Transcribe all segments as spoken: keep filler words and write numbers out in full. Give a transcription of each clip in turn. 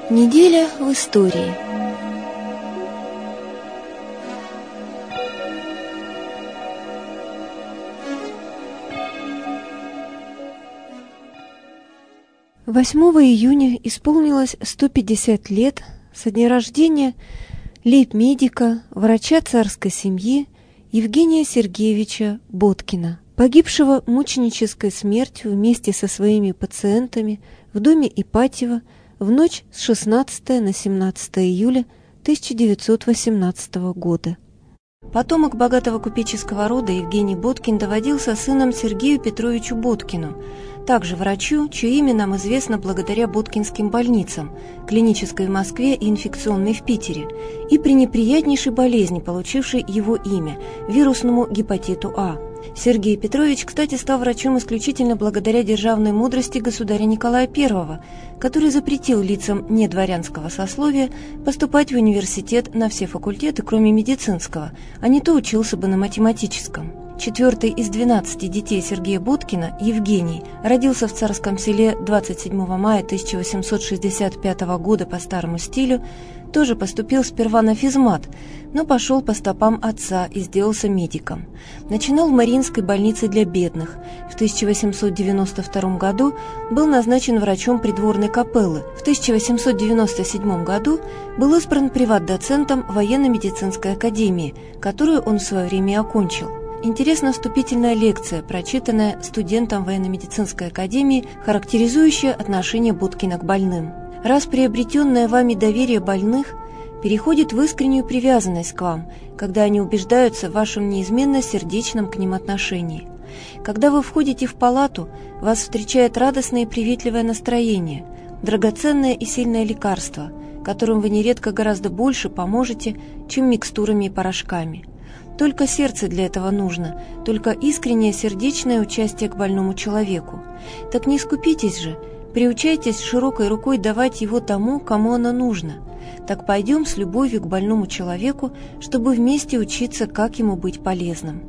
Неделя в истории. восьмого июня исполнилось сто пятьдесят лет со дня рождения лейб-медика, врача царской семьи Евгения Сергеевича Боткина, погибшего мученической смертью вместе со своими пациентами в доме Ипатьева в ночь с шестнадцатого на семнадцатое июля тысяча девятьсот восемнадцатого года. Потомок богатого купеческого рода Евгений Боткин доводился сыном Сергею Петровичу Боткину, также врачу, чье имя нам известно благодаря боткинским больницам, клинической в Москве и инфекционной в Питере, и пренеприятнейшей болезни, получившей его имя – вирусному гепатиту А. Сергей Петрович, кстати, стал врачом исключительно благодаря державной мудрости государя Николая Первого, который запретил лицам недворянского сословия поступать в университет на все факультеты, кроме медицинского, а не то учился бы на математическом. Четвертый из двенадцати детей Сергея Боткина, Евгений, родился в Царском Селе двадцать седьмого мая тысяча восемьсот шестьдесят пятого года по старому стилю, тоже поступил сперва на физмат, но пошел по стопам отца и сделался медиком. Начинал в Мариинской больнице для бедных. В тысяча восемьсот девяносто втором году был назначен врачом придворной капеллы. В тысяча восемьсот девяносто седьмом году был избран приват-доцентом военно-медицинской академии, которую он в свое время окончил. Интересна вступительная лекция, прочитанная студентом военно-медицинской академии, характеризующая отношение Боткина к больным. «Раз приобретенное вами доверие больных переходит в искреннюю привязанность к вам, когда они убеждаются в вашем неизменно сердечном к ним отношении. Когда вы входите в палату, вас встречает радостное и приветливое настроение, драгоценное и сильное лекарство, которым вы нередко гораздо больше поможете, чем микстурами и порошками. Только сердце для этого нужно, только искреннее сердечное участие к больному человеку. Так не скупитесь же, приучайтесь широкой рукой давать его тому, кому оно нужно. Так пойдем с любовью к больному человеку, чтобы вместе учиться, как ему быть полезным».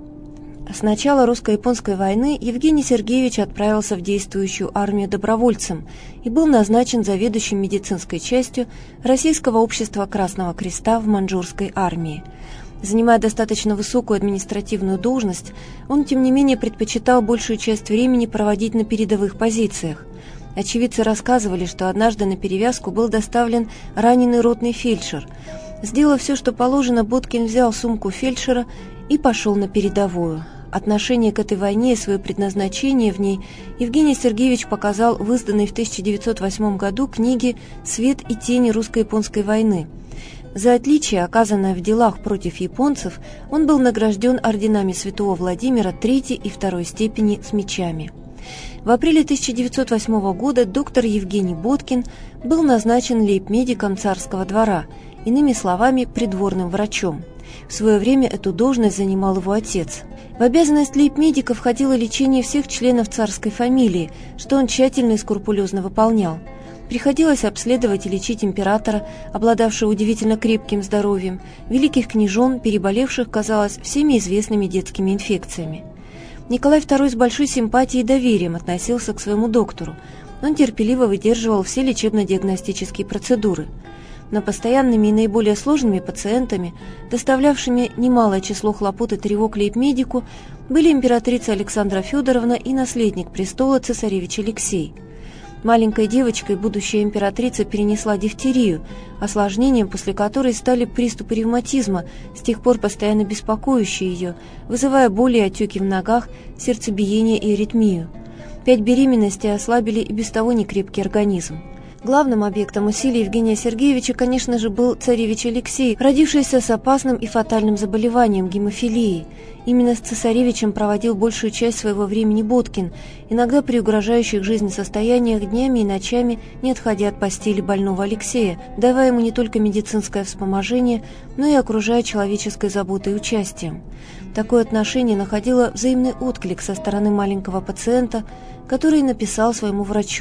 С начала русско-японской войны Евгений Сергеевич отправился в действующую армию добровольцем и был назначен заведующим медицинской частью Российского общества Красного Креста в маньчжурской армии. Занимая достаточно высокую административную должность, он, тем не менее, предпочитал большую часть времени проводить на передовых позициях. Очевидцы рассказывали, что однажды на перевязку был доставлен раненый ротный фельдшер. Сделав все, что положено, Боткин взял сумку фельдшера и пошел на передовую. Отношение к этой войне и свое предназначение в ней Евгений Сергеевич показал в изданной в тысяча девятьсот восьмом году книге «Свет и тени русско-японской войны». За отличие, оказанное в делах против японцев, он был награжден орденами Святого Владимира третьей и второй степени с мечами. В апреле тысяча девятьсот восьмого года доктор Евгений Боткин был назначен лейб-медиком царского двора, иными словами, придворным врачом. В свое время эту должность занимал его отец. В обязанность лейб-медика входило лечение всех членов царской фамилии, что он тщательно и скрупулезно выполнял. Приходилось обследовать и лечить императора, обладавшего удивительно крепким здоровьем, великих княжон, переболевших, казалось, всеми известными детскими инфекциями. Николай второй с большой симпатией и доверием относился к своему доктору. Он терпеливо выдерживал все лечебно-диагностические процедуры. Но постоянными и наиболее сложными пациентами, доставлявшими немалое число хлопот и тревог лейб-медику, были императрица Александра Федоровна и наследник престола цесаревич Алексей. Маленькой девочкой будущая императрица перенесла дифтерию, осложнением после которой стали приступы ревматизма, с тех пор постоянно беспокоящие ее, вызывая боли и отеки в ногах, сердцебиение и аритмию. Пять беременностей ослабили и без того некрепкий организм. Главным объектом усилий Евгения Сергеевича, конечно же, был царевич Алексей, родившийся с опасным и фатальным заболеванием гемофилией. Именно с цесаревичем проводил большую часть своего времени Боткин, иногда при угрожающих жизни состояниях днями и ночами не отходя от постели больного Алексея, давая ему не только медицинское вспоможение, но и окружая человеческой заботой и участием. Такое отношение находило взаимный отклик со стороны маленького пациента, который написал своему врачу: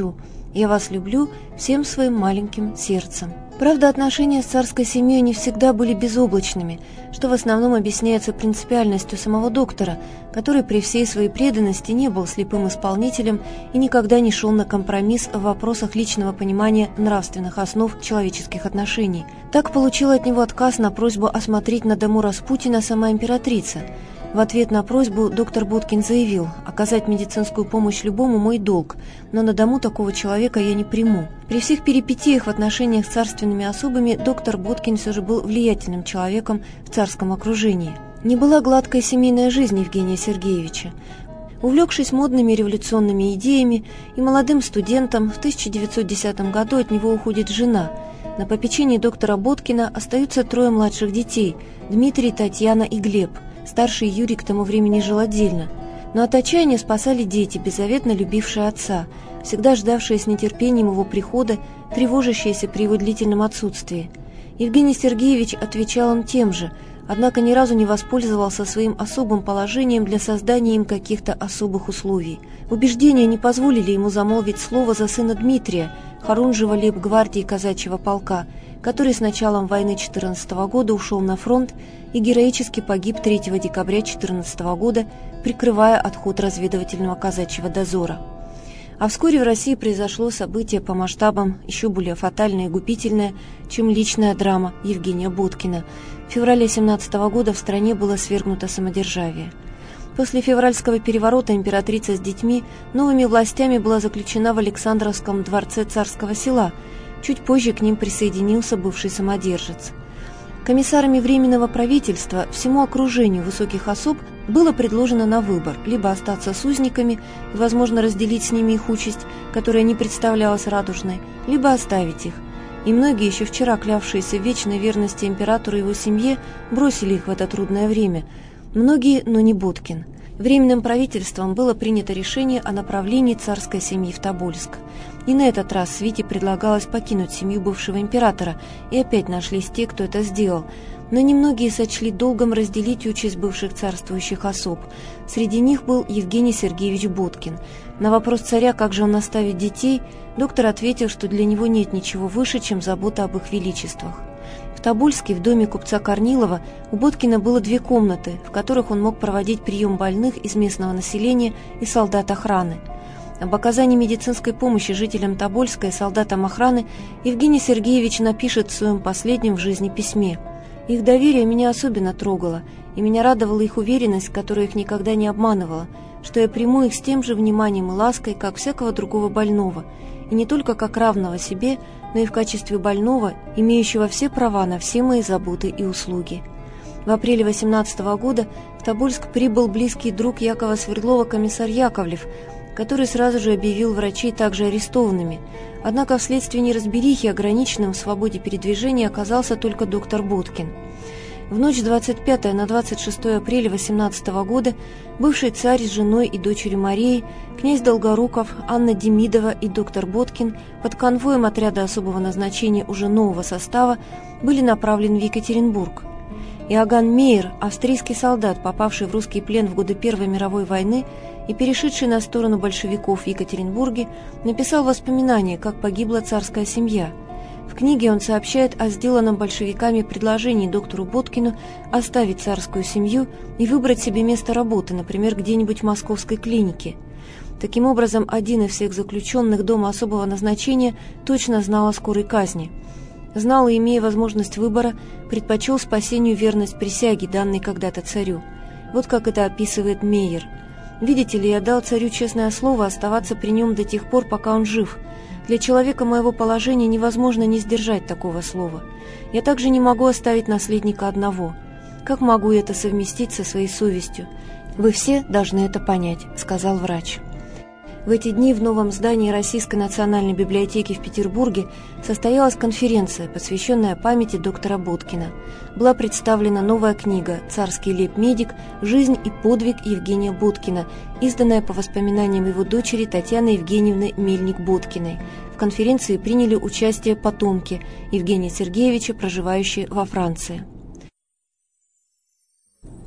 Я вас люблю всем своим маленьким сердцем». Правда, отношения с царской семьей не всегда были безоблачными, что в основном объясняется принципиальностью самого доктора, который при всей своей преданности не был слепым исполнителем и никогда не шел на компромисс в вопросах личного понимания нравственных основ человеческих отношений. Так получила от него отказ на просьбу осмотреть на дому Распутина сама императрица. В ответ на просьбу доктор Боткин заявил: «Оказать медицинскую помощь любому мой долг, но на дому такого человека я не приму». При всех перипетиях в отношениях с царственными особами доктор Боткин все же был влиятельным человеком в царском окружении. Не была гладкой семейная жизнь Евгения Сергеевича. Увлекшись модными революционными идеями и молодым студентом, в тысяча девятьсот десятом году от него уходит жена. На попечении доктора Боткина остаются трое младших детей – Дмитрий, Татьяна и Глеб. Старший Юрий к тому времени жил отдельно. Но от отчаяния спасали дети, беззаветно любившие отца, всегда ждавшие с нетерпением его прихода, тревожащиеся при его длительном отсутствии. Евгений Сергеевич отвечал им тем же, однако ни разу не воспользовался своим особым положением для создания им каких-то особых условий. Убеждения не позволили ему замолвить слово за сына Дмитрия, хорунжего лейб-гвардии казачьего полка, который с началом войны четырнадцатого года ушел на фронт и героически погиб третьего декабря четырнадцатого года, прикрывая отход разведывательного казачьего дозора. А вскоре в России произошло событие по масштабам еще более фатальное и губительное, чем личная драма Евгения Боткина. В феврале семнадцатого года в стране было свергнуто самодержавие. После февральского переворота императрица с детьми новыми властями была заключена в Александровском дворце Царского Села. Чуть позже к ним присоединился бывший самодержец. Комиссарами Временного правительства всему окружению высоких особ было предложено на выбор либо остаться с узниками и, возможно, разделить с ними их участь, которая не представлялась радужной, либо оставить их. И многие, еще вчера клявшиеся в вечной верности императору и его семье, бросили их в это трудное время. Многие, но не Боткин. Временным правительством было принято решение о направлении царской семьи в Тобольск. И на этот раз свите предлагалось покинуть семью бывшего императора, и опять нашлись те, кто это сделал. Но немногие сочли долгом разделить участь бывших царствующих особ. Среди них был Евгений Сергеевич Боткин. На вопрос царя, как же он наставит детей, доктор ответил, что для него нет ничего выше, чем забота об их величествах. В Тобольске, в доме купца Корнилова, у Боткина было две комнаты, в которых он мог проводить прием больных из местного населения и солдат охраны. Об оказании медицинской помощи жителям Тобольска и солдатам охраны Евгений Сергеевич напишет в своем последнем в жизни письме. «Их доверие меня особенно трогало, и меня радовала их уверенность, которая их никогда не обманывала, что я приму их с тем же вниманием и лаской, как всякого другого больного, и не только как равного себе, но и в качестве больного, имеющего все права на все мои заботы и услуги». В апреле восемнадцатого года в Тобольск прибыл близкий друг Якова Свердлова комиссар Яковлев, который сразу же объявил врачей также арестованными. Однако вследствие неразберихи ограниченным в свободе передвижения оказался только доктор Боткин. В ночь с двадцать пятого на двадцать шестое апреля восемнадцатого года бывший царь с женой и дочерью Марией, князь Долгоруков, Анна Демидова и доктор Боткин под конвоем отряда особого назначения уже нового состава были направлены в Екатеринбург. Иоганн Мейер, австрийский солдат, попавший в русский плен в годы Первой мировой войны и перешедший на сторону большевиков в Екатеринбурге, написал воспоминания, как погибла царская семья. В книге он сообщает о сделанном большевиками предложении доктору Боткину оставить царскую семью и выбрать себе место работы, например, где-нибудь в московской клинике. Таким образом, один из всех заключенных дома особого назначения точно знал о скорой казни. Знал и, имея возможность выбора, предпочел спасению верность присяге, данной когда-то царю. Вот как это описывает Мейер. «Видите ли, я дал царю честное слово оставаться при нем до тех пор, пока он жив. Для человека моего положения невозможно не сдержать такого слова. Я также не могу оставить наследника одного. Как могу это совместить со своей совестью? Вы все должны это понять», — сказал врач. В эти дни в новом здании Российской национальной библиотеки в Петербурге состоялась конференция, посвященная памяти доктора Боткина. Была представлена новая книга «Царский лейб-медик. Жизнь и подвиг Евгения Боткина», изданная по воспоминаниям его дочери Татьяны Евгеньевны Мельник-Боткиной. В конференции приняли участие потомки Евгения Сергеевича, проживающие во Франции.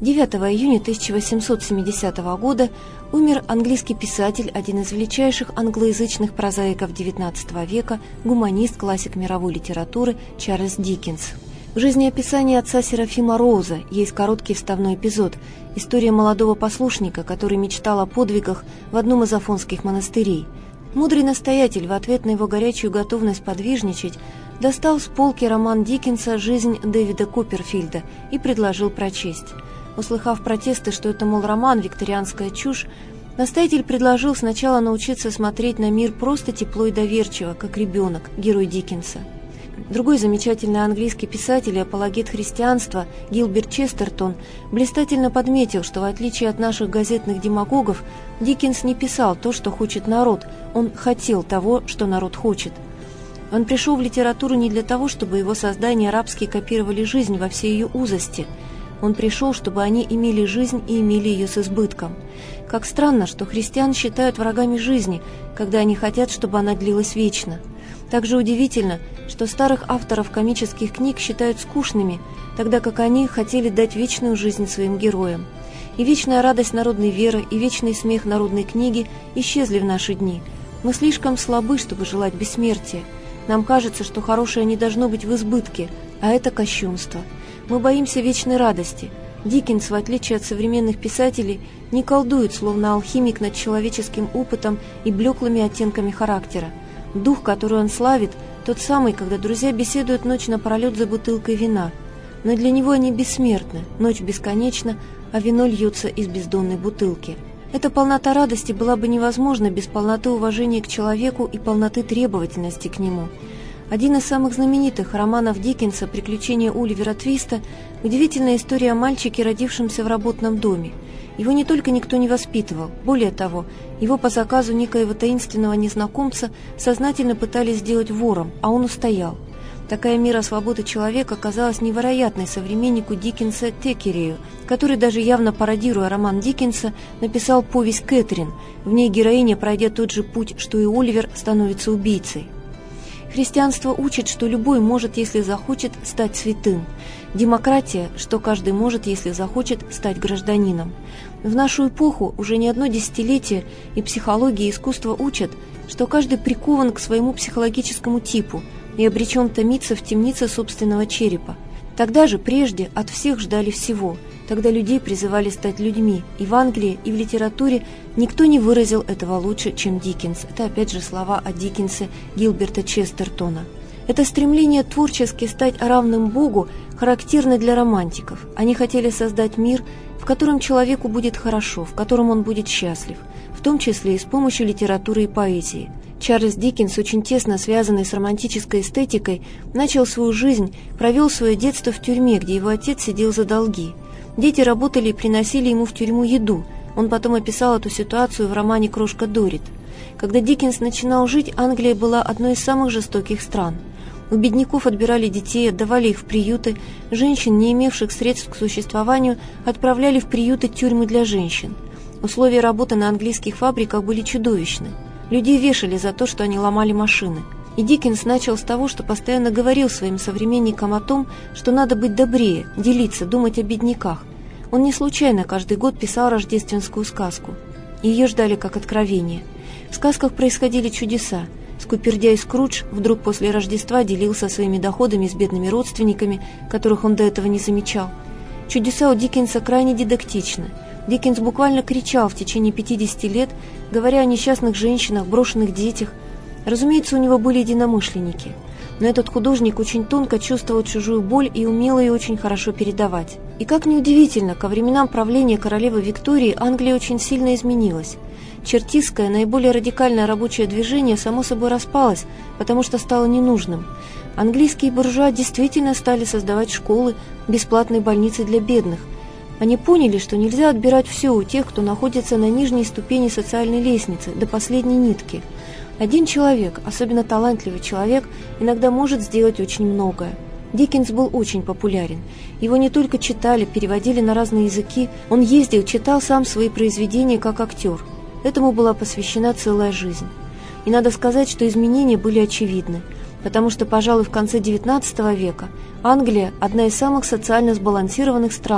девятого июня тысяча восемьсот семидесятого года умер английский писатель, один из величайших англоязычных прозаиков девятнадцатого века, гуманист, классик мировой литературы Чарльз Диккенс. В жизнеописании отца Серафима Роуза есть короткий вставной эпизод – история молодого послушника, который мечтал о подвигах в одном из афонских монастырей. Мудрый настоятель в ответ на его горячую готовность подвижничать достал с полки роман Диккенса «Жизнь Дэвида Копперфильда» и предложил прочесть. Услыхав протесты, что это, мол, роман, викторианская чушь, настоятель предложил сначала научиться смотреть на мир просто тепло и доверчиво, как ребенок, герой Диккенса. Другой замечательный английский писатель и апологет христианства Гилберт Честертон блистательно подметил, что в отличие от наших газетных демагогов, Диккенс не писал то, что хочет народ, он хотел того, что народ хочет. Он пришел в литературу не для того, чтобы его создания рабски копировали жизнь во всей ее узости. Он пришел, чтобы они имели жизнь и имели ее с избытком. Как странно, что христиан считают врагами жизни, когда они хотят, чтобы она длилась вечно. Также удивительно, что старых авторов комических книг считают скучными, тогда как они хотели дать вечную жизнь своим героям. И вечная радость народной веры, и вечный смех народной книги исчезли в наши дни. Мы слишком слабы, чтобы желать бессмертия. Нам кажется, что хорошее не должно быть в избытке, а это кощунство. Мы боимся вечной радости. Диккенс, в отличие от современных писателей, не колдует, словно алхимик, над человеческим опытом и блеклыми оттенками характера. Дух, который он славит, тот самый, когда друзья беседуют ночь напролет за бутылкой вина. Но для него они бессмертны, ночь бесконечна, а вино льется из бездонной бутылки. Эта полнота радости была бы невозможна без полноты уважения к человеку и полноты требовательности к нему. Один из самых знаменитых романов Диккенса «Приключения Оливера Твиста» – удивительная история о мальчике, родившемся в работном доме. Его не только никто не воспитывал, более того, его по заказу некоего таинственного незнакомца сознательно пытались сделать вором, а он устоял. Такая мера свободы человека казалась невероятной современнику Диккенса Теккерею, который, даже явно пародируя роман Диккенса, написал повесть «Кэтрин». В ней героиня, пройдя тот же путь, что и Оливер, становится убийцей. Христианство учит, что любой может, если захочет, стать святым. Демократия, что каждый может, если захочет, стать гражданином. В нашу эпоху уже не одно десятилетие и психология и искусство учат, что каждый прикован к своему психологическому типу и обречен томиться в темнице собственного черепа. Тогда же, прежде, от всех ждали всего. Тогда людей призывали стать людьми, и в Англии, и в литературе никто не выразил этого лучше, чем Диккенс. Это опять же слова о Диккенсе Гилберта Честертона. Это стремление творчески стать равным Богу характерно для романтиков. Они хотели создать мир, в котором человеку будет хорошо, в котором он будет счастлив, в том числе и с помощью литературы и поэзии. Чарльз Диккенс, очень тесно связанный с романтической эстетикой, начал свою жизнь, провел свое детство в тюрьме, где его отец сидел за долги. Дети работали и приносили ему в тюрьму еду. Он потом описал эту ситуацию в романе «Крошка Дорит». Когда Диккенс начинал жить, Англия была одной из самых жестоких стран. У бедняков отбирали детей, отдавали их в приюты, женщин, не имевших средств к существованию, отправляли в приюты тюрьмы для женщин. Условия работы на английских фабриках были чудовищны. Людей вешали за то, что они ломали машины. И Диккенс начал с того, что постоянно говорил своим современникам о том, что надо быть добрее, делиться, думать о бедняках. Он не случайно каждый год писал рождественскую сказку. Ее ждали как откровение. В сказках происходили чудеса. Скупердяй Скрудж вдруг после Рождества делился своими доходами с бедными родственниками, которых он до этого не замечал. Чудеса у Диккенса крайне дидактичны. Диккенс буквально кричал в течение пятидесяти лет, говоря о несчастных женщинах, брошенных детях. Разумеется, у него были единомышленники, но этот художник очень тонко чувствовал чужую боль и умел ее очень хорошо передавать. И как ни удивительно, ко временам правления королевы Виктории Англия очень сильно изменилась. Чертистское, наиболее радикальное рабочее движение само собой распалось, потому что стало ненужным. Английские буржуа действительно стали создавать школы, бесплатные больницы для бедных. Они поняли, что нельзя отбирать все у тех, кто находится на нижней ступени социальной лестницы, до последней нитки. Один человек, особенно талантливый человек, иногда может сделать очень многое. Диккенс был очень популярен. Его не только читали, переводили на разные языки, он ездил, читал сам свои произведения как актер. Этому была посвящена целая жизнь. И надо сказать, что изменения были очевидны, потому что, пожалуй, в конце девятнадцатого века Англия – одна из самых социально сбалансированных стран,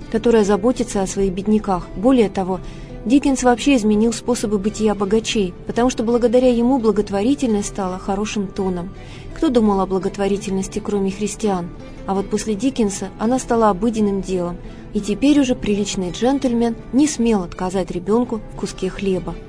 которая заботится о своих бедняках. Более того, Диккенс вообще изменил способы бытия богачей, потому что благодаря ему благотворительность стала хорошим тоном. Кто думал о благотворительности, кроме христиан? А вот после Диккенса она стала обыденным делом, и теперь уже приличный джентльмен не смел отказать ребенку в куске хлеба.